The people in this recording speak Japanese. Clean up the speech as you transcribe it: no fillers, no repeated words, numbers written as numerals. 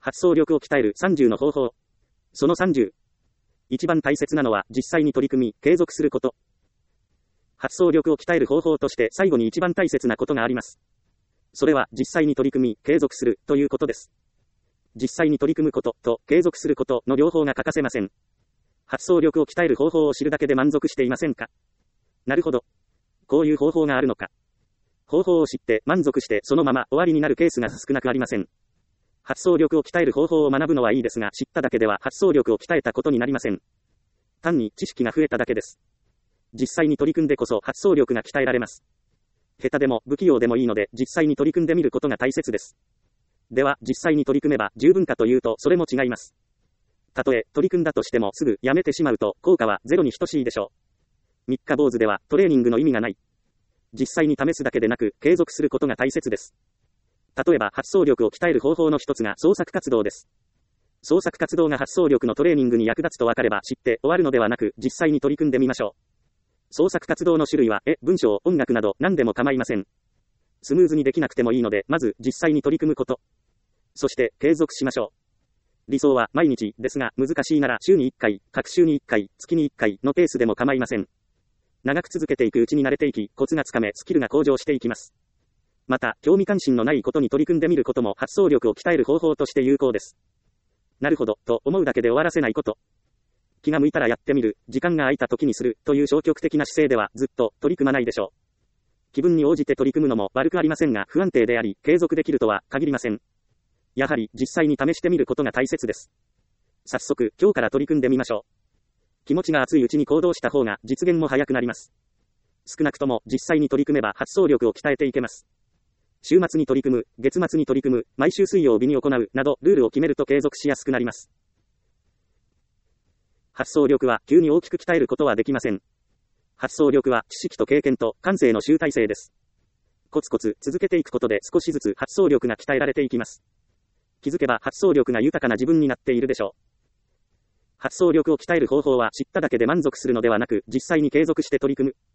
発想力を鍛える30の方法。その30。一番大切なのは実際に取り組み、継続すること。発想力を鍛える方法として最後に一番大切なことがあります。それは実際に取り組み、継続するということです。実際に取り組むことと継続することの両方が欠かせません。発想力を鍛える方法を知るだけで満足していませんか？なるほど。こういう方法があるのか。方法を知って満足してそのまま終わりになるケースが少なくありません。発想力を鍛える方法を学ぶのはいいですが、知っただけでは発想力を鍛えたことになりません。単に知識が増えただけです。実際に取り組んでこそ発想力が鍛えられます。下手でも不器用でもいいので実際に取り組んでみることが大切です。では実際に取り組めば十分かというとそれも違います。たとえ取り組んだとしてもすぐやめてしまうと効果はゼロに等しいでしょう。三日坊主ではトレーニングの意味がない。実際に試すだけでなく継続することが大切です。例えば発想力を鍛える方法の一つが創作活動です。創作活動が発想力のトレーニングに役立つと分かれば知って終わるのではなく実際に取り組んでみましょう。創作活動の種類は文章、音楽など何でも構いません。スムーズにできなくてもいいのでまず実際に取り組むこと。そして継続しましょう。理想は毎日ですが難しいなら週に1回、各週に1回、月に1回のペースでも構いません。長く続けていくうちに慣れていき、コツがつかめスキルが向上していきます。また、興味関心のないことに取り組んでみることも発想力を鍛える方法として有効です。なるほど、と思うだけで終わらせないこと。気が向いたらやってみる、時間が空いた時にする、という消極的な姿勢ではずっと取り組まないでしょう。気分に応じて取り組むのも悪くありませんが、不安定であり、継続できるとは限りません。やはり、実際に試してみることが大切です。早速、今日から取り組んでみましょう。気持ちが熱いうちに行動した方が実現も早くなります。少なくとも実際に取り組めば発想力を鍛えていけます。週末に取り組む、月末に取り組む、毎週水曜日に行う、など、ルールを決めると継続しやすくなります。発想力は急に大きく鍛えることはできません。発想力は知識と経験と感性の集大成です。コツコツ続けていくことで少しずつ発想力が鍛えられていきます。気づけば発想力が豊かな自分になっているでしょう。発想力を鍛える方法は知っただけで満足するのではなく、実際に継続して取り組む。